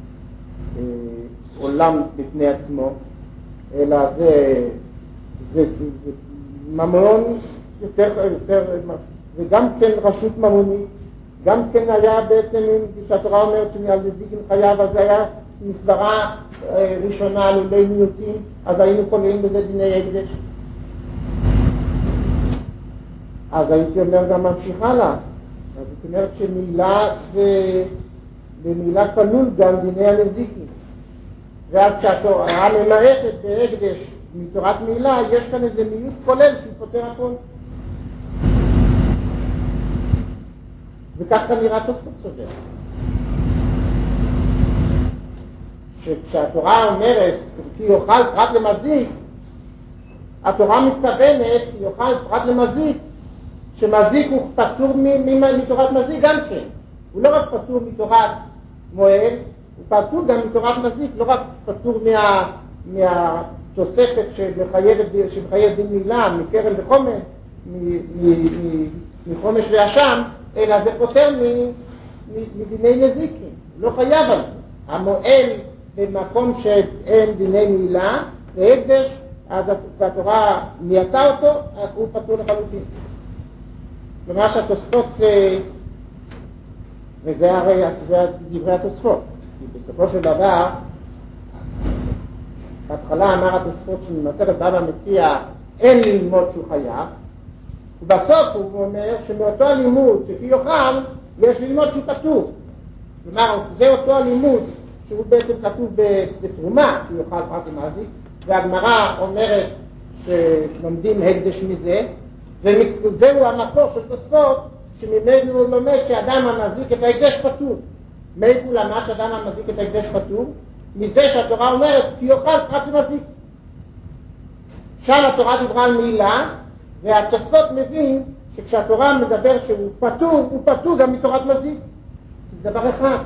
Speaker 1: עולם בפני עצמו, אלא זה ממון יותר, זה גם כן רשות ממונית, גם כן היה בעצם, כשהתורה אומרת שעל נזיקים חייב, אז זה היה מסברה ראשונה על עולי מיעוטים, אז היינו כוללים בזה דיני הקדש. אז הייתי אומר גם ממשיך הלאה. אז זאת אומרת שמילה במילה כלול גם דיני הנזיקים. ואז כשהתורה ממעטת בהקדש מתורת מילה, יש כאן איזה מיעוט כולל שפותר הכל. וכך כאן נראה תוספות סובר. שכשהתורה אומרת כי יאכל פרט למזיק, התורה מתכוונת כי יאכל פרט למזיק, שמזיק הוא פטור מתורת מזיק גם כן. הוא לא רק פטור מתורת מועל, הוא פטור גם מתורת מזיק, לא רק פטור מהתוספת שמחייבת דין מילה, מקרן וחומר, מחומש ואשם, אלא זה פותר מדיני נזיקים. הוא לא חייב על זה. המועל במקום שאין דיני מילה, והקדש, אז התורה מייתה אותו, הוא פטור לחלוטין. כלומר שהתוספות, וזה הרי דברי התוספות, כי בסופו של דבר, בהתחלה אמר התוספות שממסכת בבא מציע אין ללמוד שהוא חייב, ובסוף הוא אומר שמאותו הלימוד שכי יוכל, יש ללמוד שהוא פטור. כלומר, זה אותו הלימוד שהוא בעצם כתוב בתרומה, שהוא יוכל פרט למזיק, והגמרא אומרת שלומדים הקדש מזה, וזהו המקור של תוספות שממנו הוא לומד שאדם המזיק את ההקדש פטור. מאיפה הוא למד שאדם המזיק את ההקדש פטור? מזה שהתורה אומרת כי יאכל פרט למזיק. שם התורה דיברה על מילה, והתוספות מבין שכשהתורה מדבר שהוא פטור, הוא פטור גם מתורת מזיק. זה דבר אחד.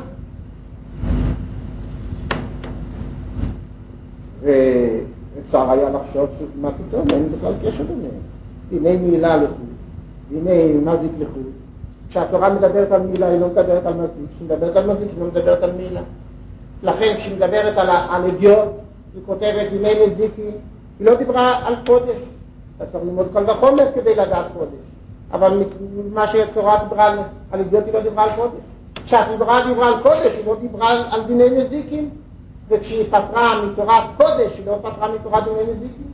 Speaker 1: ואפשר היה לחשוב שמה פתאום, אין בכלל קשר ביניהם. דיני מילה לחוד, דיני מזיק לחוד. כשהתורה מדברת על מילה היא לא מדברת על מזיק, כשמדברת על מזיק היא לא מדברת על מילה. לכן כשמדברת על אדיוט, היא כותבת דיני נזיקים, היא לא דיברה על קודש. אתה צריך ללמוד כל וחומר כדי לדעת קודש. אבל מה שהתורה דיברה על אדיוט היא לא דיברה על קודש. כשהתורה דיברה על קודש היא לא דיברה על דיני נזיקים, וכשהיא פטרה מתורת קודש היא לא פטרה מתורת דיני נזיקים.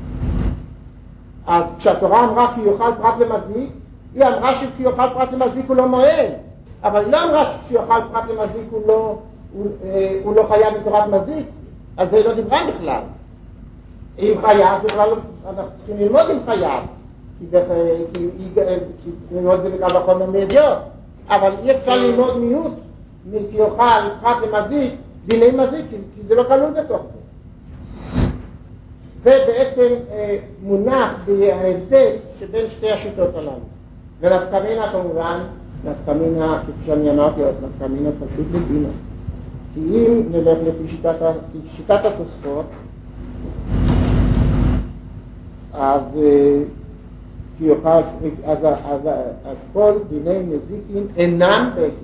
Speaker 1: אז כשהתורה אמרה כי יאכל פרט למזיק, היא אמרה שכי יאכל פרט למזיק הוא לא מועל, אבל היא לא אמרה שכי יאכל פרט למזיק הוא לא חייב מתורת מזיק, אז זה לא דיברה בכלל. אם חייב, בכלל אנחנו צריכים ללמוד עם חייב, כי צריכים ללמוד זה בקל וחומר מידיעות, אבל אי אפשר ללמוד מיעוט, כי יוכל, פרט למזיק, דיני מזיק, כי זה לא כלול בתוך זה. זה בעצם מונח בהבדל שבין שתי השיטות הללו. ונפקמינה כמובן, נפקמינה, כפי שאני אמרתי, נפקמינה פשוט לדינה. כי אם נלך לפי שיטת התוספות, אז כל דיני נזיקין אינם בהיקש.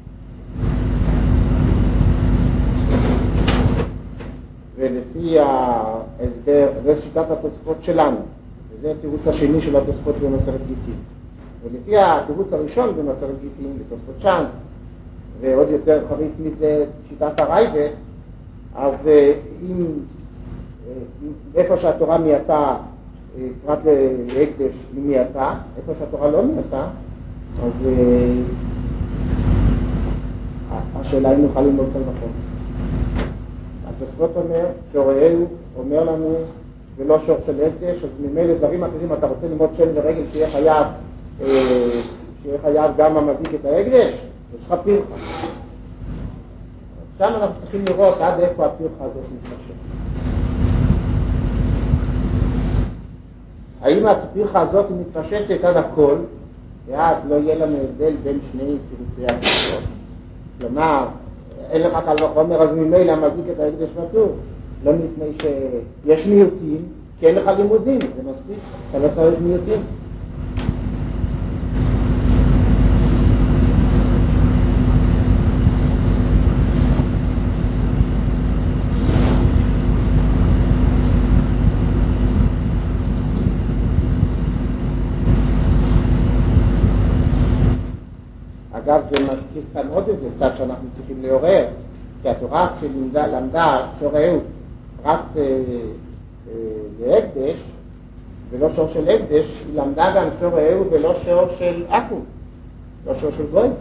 Speaker 1: ולפי ההסבר, זה שיטת התוספות שלנו, וזה התירוץ השני של התוספות במסכת גיטין. ולפי התירוץ הראשון במסכת גיטין, בתוספות צ'אנס, ועוד יותר חריף מזה שיטת הרייבד, אז אם איפה שהתורה מייתה, פרט להקדש היא מייתה, איפה שהתורה לא מייתה, אז השאלה אם נוכל ללמוד כל מקום. התוספות אומר, שורהו אומר לנו, ולא שור של הקדש, אז ממילא דברים אחרים, אתה רוצה ללמוד שם ורגל שיהיה חייב גם המזיק את ההקדש, יש לך פירחה. שם אנחנו צריכים לראות עד איפה הפירחה הזאת מתמשך. האם הפירחה הזאת מתפשטת עד הכל, ואז לא יהיה לנו הבדל בין שני תירוצי התוספות. כלומר, אין לך קל וחומר, אז ממילא המזיק את ההקדש פטור. לא מפני שיש מיעוטים, כי אין לך לימודים, זה מספיק, אתה לא צריך מיעוטים. אגב, זה מזכיר כאן עוד איזה צד שאנחנו צריכים לעורר, כי התורה שלמדה שורהו רק להקדש, ולא שור של הקדש, היא למדה גם שורהו ולא שור של עכו"ם, לא שור של גוי.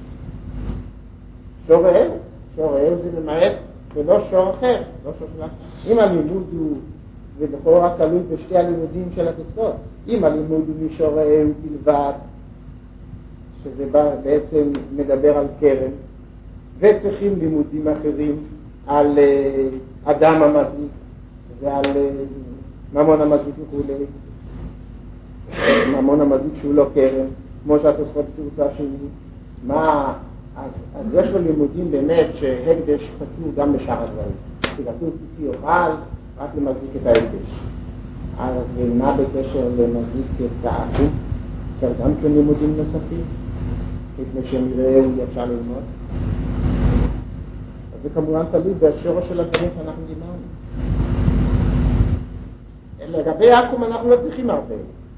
Speaker 1: שורהו זה למעט ולא שור אחר, לא שור של עכו"ם. אם הלימוד הוא, ובכל רק תלוי בשתי הלימודים של התוספות, אם הלימוד הוא משורהו בלבד, שזה בעצם מדבר על קרן, וצריכים לימודים אחרים על אדם המזיק ועל ממון המזיק וכולי, ממון המזיק שהוא לא קרן, כמו שהתוספות בתירוץ השני. אז יש לו לימודים באמת שהקדש פטור גם בשאר הדברים, כי כתוב כי יוכל רק למזיק את ההקדש. אז מה בקשר למזיק את העכו"ם? צריך גם כן לימודים נוספים, לפני שנראה אפשר ללמוד. אז זה כמובן תלוי בשורש של הדברים שאנחנו דיברנו. לגבי עכו"ם אנחנו לא צריכים הרבה.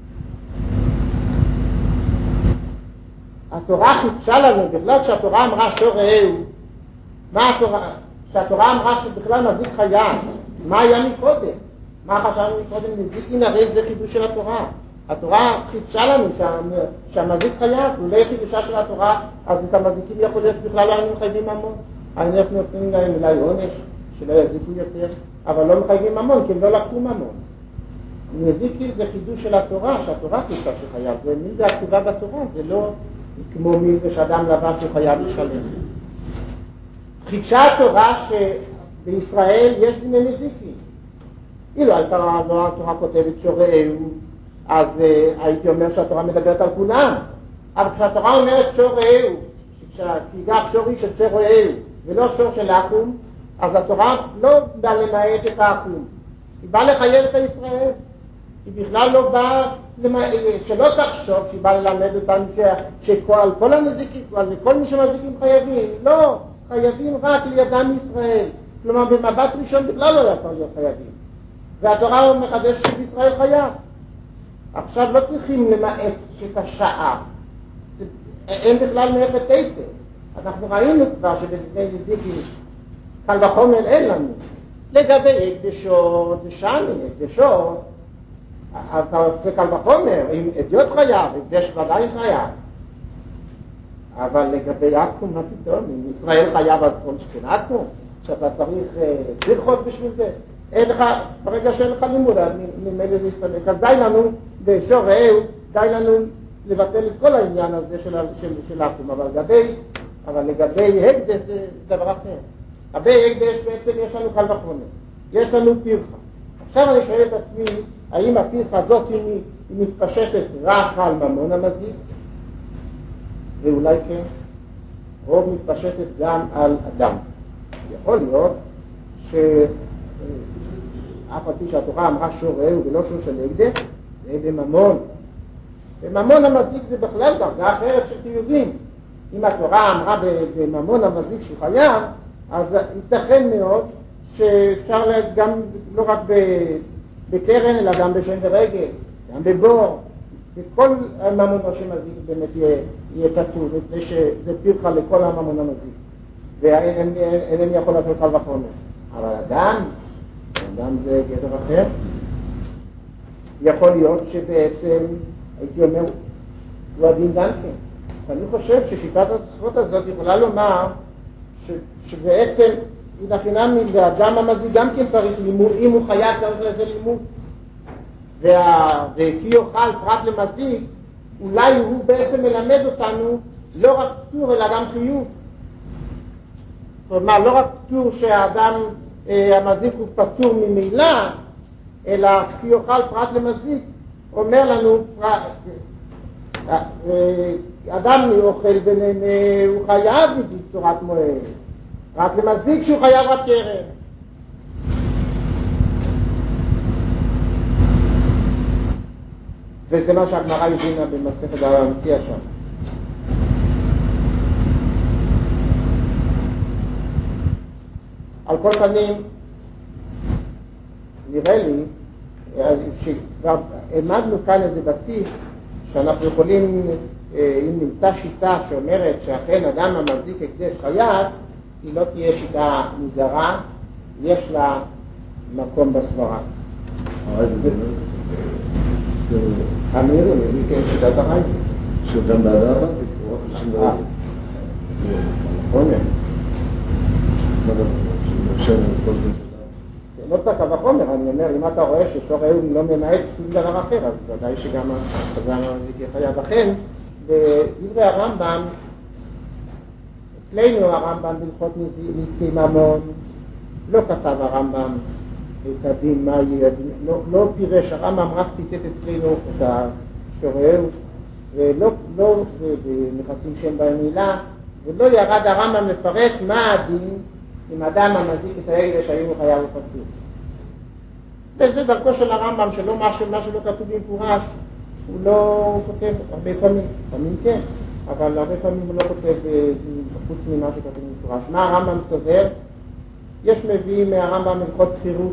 Speaker 1: התורה חידשה לנו, בכלל שהתורה אמרה שורהו, מה התורה? שהתורה אמרה שבכלל מזיק חיה, מה היה מקודם? מה חשבנו מקודם? נזיקין, הרי זה חידוש של התורה. התורה חידשה לנו שהמזיק חייב, ולא חידושה של התורה, אז את המזיקים יכול להיות בכלל לא היינו מחייבים ממון. אנחנו נותנים להם אולי עונש, שלא יזיקו יותר, אבל לא מחייבים ממון, כי הם לא לקחו ממון. נזיקים זה חידוש של התורה, שהתורה חידשה שחייב, ומי זה הכתובה בתורה, זה לא כמו מי זה שאדם לבן שהוא חייב לשלם. חידשה התורה שבישראל יש דיני נזיקים. היא לא התורה כותבת שורהו, אז הייתי אומר שהתורה מדברת על כולם. אבל כשהתורה אומרת שורהו, כשהתיגח שורי של שורהו ולא שור של עכו"ם, אז התורה לא באה למעט את העכו"ם, היא באה לחייב את הישראל. היא בכלל לא באה, שלא תחשוב שהיא באה ללמד אותנו שעל כל הנזיקים, על כל מי שמזיקים חייבים. לא, חייבים רק לידם ישראל. כלומר, במבט ראשון בכלל לא יכול להיות חייבים. והתורה מחדש שישראל חייב. עכשיו לא צריכים למעט את השעה, אין בכלל מעט היתר. אנחנו ראינו כבר שבדיני נזיקים קל וחומר אין לנו. לגבי הקדשות, הקדשות, אתה עושה קל וחומר, אם אדיוט חייב, הקדש ודאי חייב. אבל לגבי עכו"ם, מה פתאום? אם ישראל חייב אז כל שכן עכו"ם, שאתה צריך פרחות בשביל זה. אין לך, ברגע שאין לך לימוד, ממילא זה יסתלק. אז די לנו, בשור רעהו, די לנו לבטל את כל העניין הזה של האקום. אבל לגבי הקדש זה דבר אחר. לגבי הקדש בעצם יש לנו קל וחומר. יש לנו פרחה. עכשיו אני שואל את עצמי, האם הפרחה הזאת היא מתפשטת רק על ממון המזיק? ואולי כן. רוב מתפשטת גם על אדם. יכול להיות שאף על פי שהתורה אמרה שור רעהו ולא שור של הקדש, זה בממון. בממון המזיק זה בכלל דרגה אחרת של חיובים. אם התורה אמרה בממון המזיק שהוא חייב, אז ייתכן מאוד שאפשר גם לא רק בקרן, אלא גם בשן ורגל, גם בבור. וכל ממון שמזיק באמת יהיה פטור, מפני שזה פרחה לכל הממון המזיק. ואינני יכול לעשות קל וחומר. אבל אדם זה גדר אחר. יכול להיות שבעצם, הייתי אומר, הוא הדין גם כן. אני חושב ששיטת התוספות הזאת יכולה לומר שבעצם לחינם לאדם המזיק גם כן צריך לימוד, אם הוא חייב צריך לזה לימוד. וכי יאכל פרט למזיק, אולי הוא בעצם מלמד אותנו לא רק פטור אלא גם חיוב. זאת אומרת, לא רק פטור שהאדם המזיק הוא פטור ממילא, אלא כי יאכל פרט למזיק, אומר לנו, אדם אוכל ונהנה, הוא חייב בדיוק צורת מועד, רק למזיק שהוא חייב רק קרן. וזה מה שהגמרא הבינה במסכת המציאה שם. על כל פנים, נראה לי שכבר העמדנו כאן איזה בסיס שאנחנו יכולים, אם נמצא שיטה שאומרת שאכן אדם המחזיק הקדש חייב, היא לא תהיה שיטה מוזרה, יש לה מקום בסברה. אמיר, היא כן שיטת הרעי.
Speaker 2: שגם באדם זה קורה חושבים ברגל.
Speaker 1: נכון.
Speaker 2: מה דבר? שמשה נסבול בזה.
Speaker 1: לא צריך וחומר, אני אומר, אם אתה רואה ששור רעהו לא ממעט שום דבר אחר, אז ודאי שגם המזיק יהיה חייב. לכן, בדברי הרמב"ם, אצלנו הרמב"ם בהלכות נזקי ממון, לא כתב הרמב"ם את הדין מה יהיה, לא פירש, הרמב"ם רק ציטט אצלנו את השור רעהו, ולא נכנסים שם במילה, ולא ירד הרמב"ם לפרט מה הדין אם אדם המזיק את ההקדש האם הוא חייב ופטור. וזה דרכו של הרמב"ם, שלא מה שלא כתוב במפורש, הוא לא כותב הרבה פעמים, פעמים כן, אבל הרבה פעמים הוא לא כותב חוץ ממה שכתוב במפורש. מה הרמב"ם סובר? יש מביא מהרמב"ם הלכות שכירות,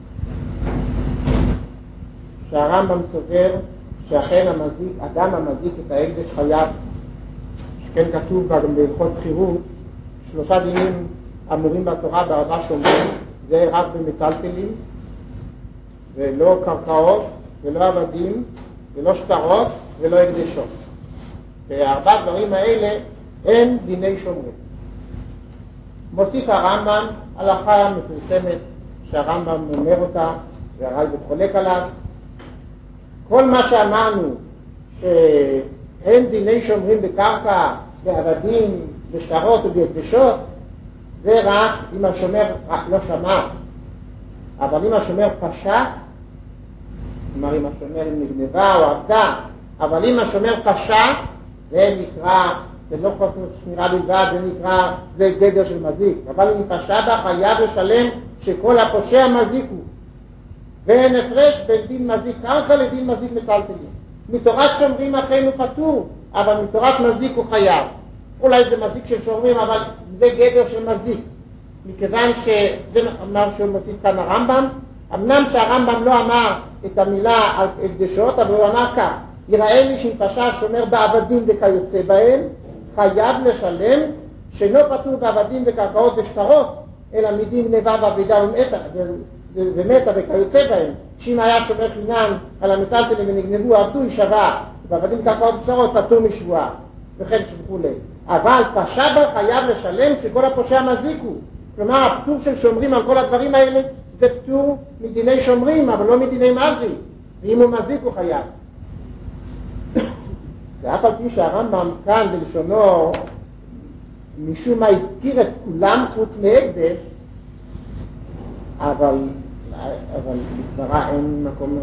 Speaker 1: שהרמב"ם סובר שאכן אדם המזיק את ההקדש חייב, שכן כתוב גם בהלכות שכירות, 3 דינים אמורים בתורה ב4 שומרים, זה רק במטלטלים, ולא קרקעות, ולא עבדים, ולא שטרות, ולא הקדשות. ו4 דברים האלה הם דיני שומרים. מוסיף הרמב"ם הלכה מפורסמת שהרמב"ם אומר אותה, והרייבד חולק עליו. כל מה שאמרנו שאין דיני שומרים בקרקע, בעבדים, בשטרות ובהקדשות, זה רק אם השומר לא שמר, אבל אם השומר פשע, כלומר אם השומר נגנבה או עבדה, אבל אם השומר פשע, זה נקרא, זה לא חוסר שמירה בלבד, זה נקרא, זה גדר של מזיק. אבל אם פשע בה חייב לשלם שכל הפושע מזיק הוא. ואין הפרש בין דין מזיק קרקע לדין מזיק מטלטלים. מתורת שומרים אכן הוא פטור, אבל מתורת מזיק הוא חייב. אולי זה מזיק של שומרים, אבל זה גדר של מזיק. מכיוון שזה מה שהוא מוסיף כאן הרמב"ם, אמנם שהרמב"ם לא אמר את המילה על הקדשות, אבל הוא אמר כך, יראה לי שאם פשע שומר בעבדים וכיוצא בהם, חייב לשלם שאינו פטור בעבדים וקרקעות ושטרות, אלא מדין גנבה ועבידה ומתה וכיוצא בהם, שאם היה שומר חינם על המטלטלים ונגנבו עבדו ישבה, בעבדים וקרקעות ושטרות פטור משבועה וכן וכולי. אבל פשע בה חייב לשלם שכל הפושע מזיק הוא. כלומר, הפטור של שומרים על כל הדברים האלה זה פטור מדיני שומרים, אבל לא מדיני מזיק, ואם הוא מזיק הוא חייב. זה אף על פי שהרמב"ם כאן בלשונו משום מה הזכיר את כולם חוץ מהקדש, אבל בסברה אין מקום,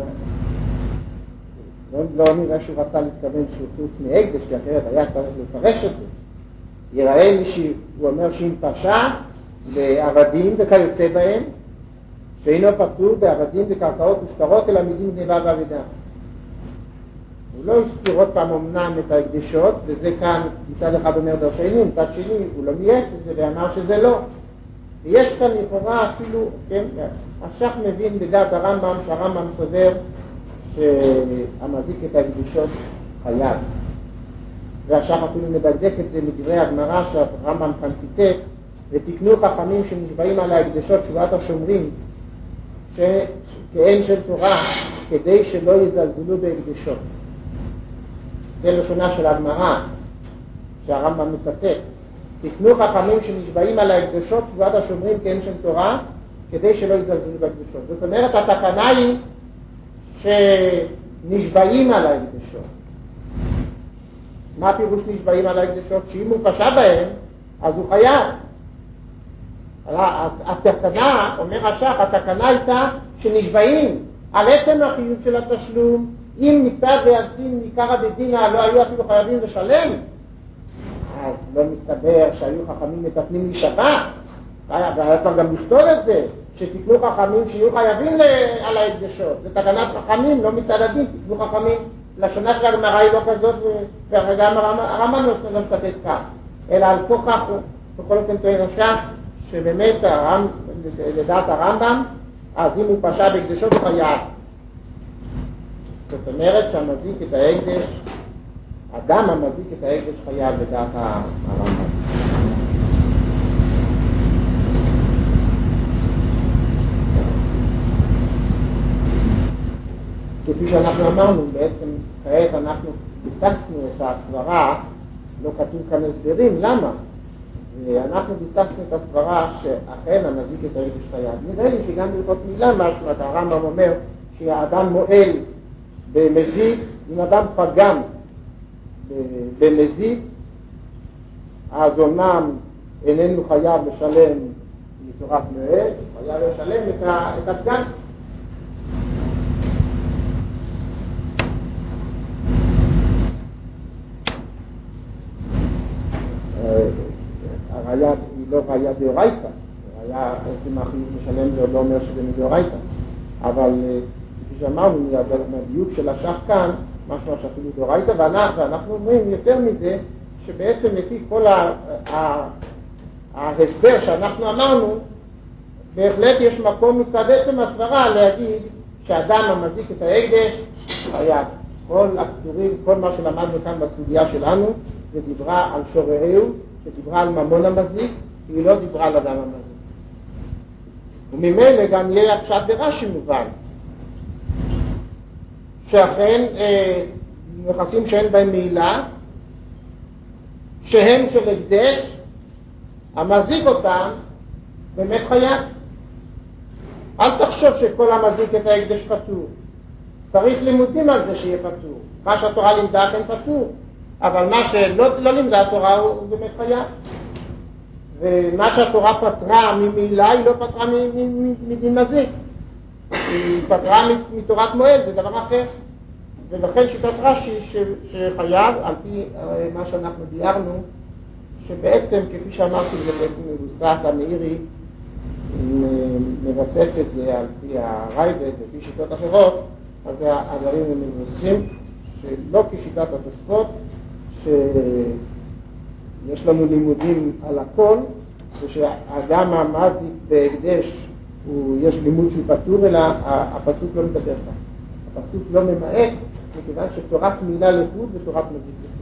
Speaker 1: לא נראה שהוא רצה להתכוון שהוא חוץ מהקדש, כי אחרת היה צריך לפרש את זה. יראה לי שהוא אומר שאם פשע בעבדים וכיוצא בהם, שאינו פטור בעבדים וקרקעות ושטרות אלא מדין גניבה ואבדה. הוא לא הזכיר עוד פעם אמנם את ההקדשות, וזה כאן מצד אחד אומר דרשני, מצד שני הוא לא מייק לזה ואמר שזה לא. ויש כאן לכאורה אפילו, כן, השח מבין בדעת הרמב"ם שהרמב"ם סובר שהמזיק את ההקדשות חייב. והשח אפילו מדקדק את זה מדברי הגמרא שהרמב"ם כאן ציטט, ותקנו חכמים שנשבעים על ההקדשות שבועת השומרים כאין של תורה כדי שלא יזלזלו בהקדשות. זה לשונה של הגמרא שהרמב"ם מצטט. תקנו חכמים שנשבעים על ההקדשות שבועת השומרים כאין של תורה כדי שלא יזלזלו בהקדשות. זאת אומרת, התקנה היא שנשבעים על ההקדשות. מה פירוש נשבעים על ההקדשות? שאם הוא פשע בהם אז הוא חייב. התקנה, אומר השח, התקנה הייתה שנשבעים על עצם החיוב של התשלום. אם מצד והדין מעיקר הדינא לא היו אפילו חייבים לשלם, אז לא מסתבר שהיו חכמים מתקנים להישבע. והיה צריך גם לכתוב את זה, שתקנו חכמים שיהיו חייבים על ההקדשות. זה תקנת חכמים, לא מצד הדין, תקנו חכמים. לשונה של הגמרא היא לא כזאת, וגם הרמב"ם לא מצטט כך, אלא על כל כך, בכל אופן טוען השח, שבאמת לדעת הרמב"ם, אז אם הוא פשע בהקדשות הוא חייב. זאת אומרת שהמזיק את ההקדש, אדם המזיק את ההקדש חייב לדעת הרמב"ם. כפי שאנחנו אמרנו, בעצם כעת אנחנו ביססנו את הסברה, לא כתוב כאן הסברים, למה? ואנחנו ביססנו את הסברה שאכן המזיק את ההקדש חייב. נראה לי שגם בהלכות מילה משהו, הרמב"ם אומר שהאדם מועל במזיק, אם אדם פגם במזיק, אז אומנם איננו חייב לשלם מתורת מועל, חייב לשלם את הפגם. הראיה היא לא ראיה דאורייתא, ראיה עצם החיוב לשלם זה לא אומר שזה מדאורייתא, אבל כפי שאמרנו מהדיוק של השח כאן, משהו שאפילו דאורייתא, ואנחנו אומרים יותר מזה, שבעצם לפי כל ההסבר שאנחנו אמרנו, בהחלט יש מקום מצד עצם הסברה להגיד שאדם המזיק את ההקדש חייב. כל הפטורים, כל מה שלמדנו כאן בסוגיה שלנו, זה דיברה על שוררהו, שדיברה על ממון המזיק, היא לא דיברה על אדם המזיק. וממילא גם יהיה הפשט ברש"י מובן, שאכן נכסים שאין בהם מעילה, שהם של הקדש, המזיק אותם באמת חייב. אל תחשוב שכל המזיק את ההקדש פטור. צריך לימודים על זה שיהיה פטור. מה שהתורה לימדה כן פטור, אבל מה שלא לימדה התורה הוא באמת חייב. ומה שהתורה פטרה ממעילה היא לא פטרה מדין מזיק. היא פטרה מתורת מועל, זה דבר אחר. ולכן שיטת רש"י שחייב, על פי מה שאנחנו ביארנו, שבעצם כפי שאמרתי זה בעצם מבוסס, המאירי מבסס את זה על פי הרייבד לפי שיטות אחרות, אז הדברים הם מבוססים שלא כשיטת התוספות, שיש לנו לימודים על הכל, ושאדם המזיק בהקדש יש לימוד שהוא פטור, אלא הפסוק לא מדבר כך. הפסוק לא ממעט, מכיוון שתורת מילה לחוד ותורת מזיק לחוד.